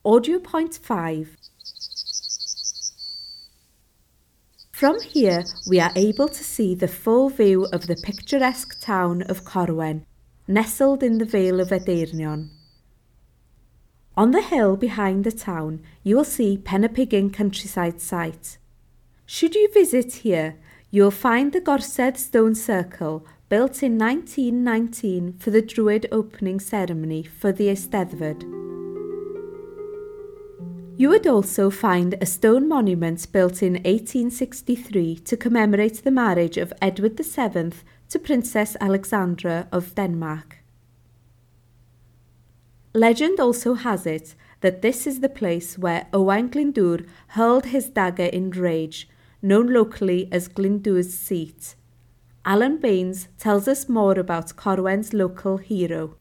Audio Point 5. From here, we are able to see the full view of the picturesque town of Corwen, nestled in the Vale of Edeyrnion. On the hill behind the town, you will see Penapigin countryside site. Should you visit here, you will find the Gorsedd Stone Circle built in 1919 for the Druid opening ceremony for the Eisteddfod. You would also find a stone monument built in 1863 to commemorate the marriage of Edward VII to Princess Alexandra of Denmark. Legend also has it that this is the place where Owain Glyndŵr hurled his dagger in rage, known locally as Glyndŵr's Seat. Alan Baines tells us more about Corwen's local hero.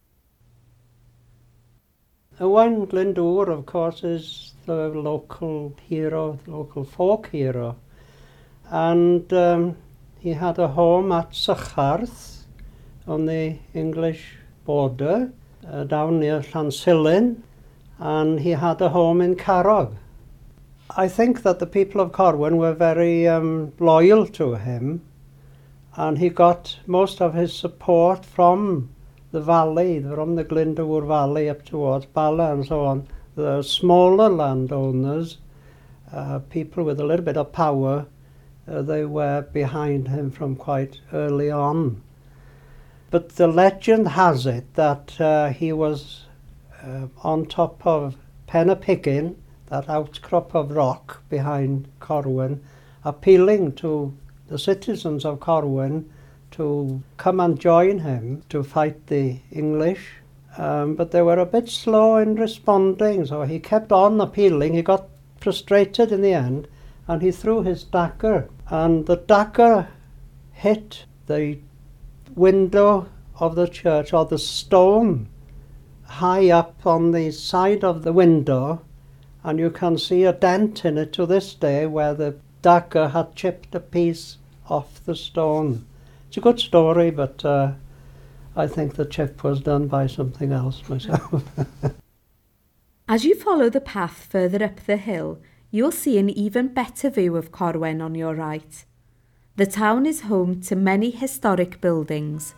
Owain Glyndŵr, of course, is the local hero, the local folk hero. And he had a home at Sycharth on the English border, down near Llansilin, and he had a home in Carrog. I think that the people of Corwen were very loyal to him, and he got most of his support from the valley, from the Glyndŵr Valley up towards Bala and so on. The smaller landowners, people with a little bit of power, they were behind him from quite early on. But the legend has it that he was on top of Penapigin, that outcrop of rock behind Corwen, appealing to the citizens of Corwen to come and join him to fight the English. But they were a bit slow in responding, so he kept on appealing. He got frustrated in the end, and he threw his dagger. And the dagger hit the window of the church, or the stone, high up on the side of the window, and you can see a dent in it to this day where the dagger had chipped a piece off the stone. It's a good story, but I think the chip was done by something else myself. As you follow the path further up the hill, you will see an even better view of Corwen on your right. The town is home to many historic buildings.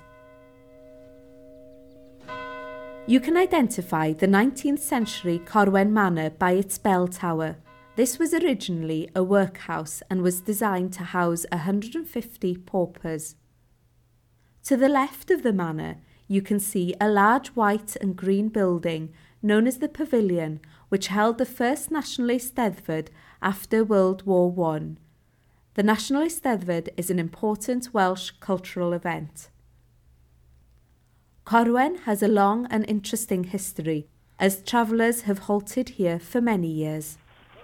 You can identify the 19th century Corwen Manor by its bell tower. This was originally a workhouse and was designed to house 150 paupers. To the left of the manor, you can see a large white and green building known as the Pavilion, which held the first National Eisteddfod after World War I. The National Eisteddfod is an important Welsh cultural event. Corwen has a long and interesting history, as travellers have halted here for many years.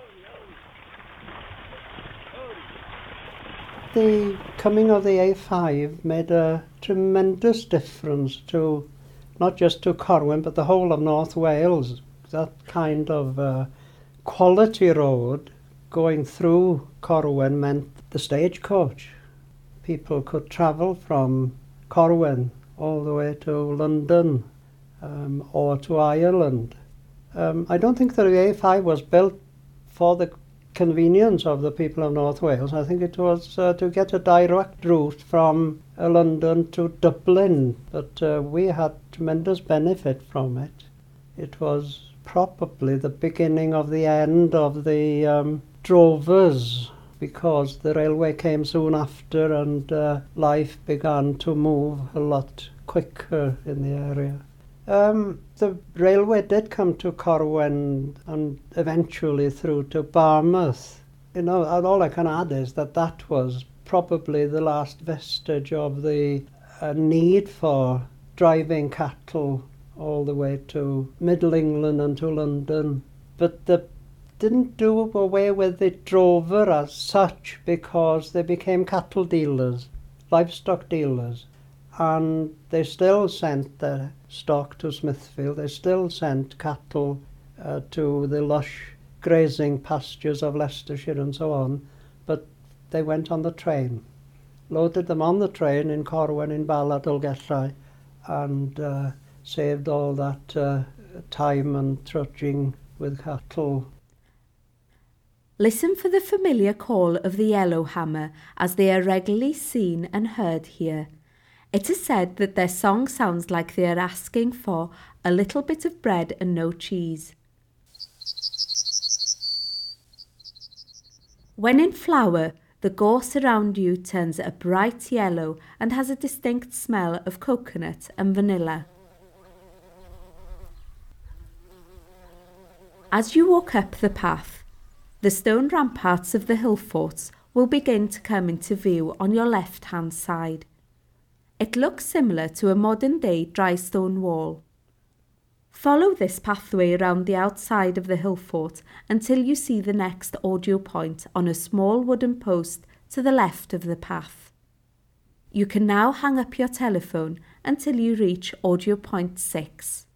The coming of the A5 made a tremendous difference to not just to Corwen but the whole of North Wales. That kind of quality road going through Corwen meant the stagecoach. People could travel from Corwen all the way to London or to Ireland. I don't think the A5 was built for the convenience of the people of North Wales. I think it was to get a direct route from London to Dublin, but we had tremendous benefit from it. It was probably the beginning of the end of the drovers, because the railway came soon after and life began to move a lot quicker in the area. The railway did come to Corwen and eventually through to Barmouth. You know, and all I can add is that that was probably the last vestige of the need for driving cattle all the way to Middle England and to London. But they didn't do away with the drover as such, because they became cattle dealers, livestock dealers. And they still sent their stock to Smithfield. They still sent cattle to the lush grazing pastures of Leicestershire and so on, but they went on the train, loaded them on the train in Corwen, in Bala, and saved all that time and trudging with cattle. Listen for the familiar call of the yellowhammer as they are regularly seen and heard here. It is said that their song sounds like they are asking for a little bit of bread and no cheese. When in flower, the gorse around you turns a bright yellow and has a distinct smell of coconut and vanilla. As you walk up the path, the stone ramparts of the hill forts will begin to come into view on your left-hand side. It looks similar to a modern-day dry stone wall. Follow this pathway around the outside of the hill fort until you see the next audio point on a small wooden post to the left of the path. You can now hang up your telephone until you reach audio point 6.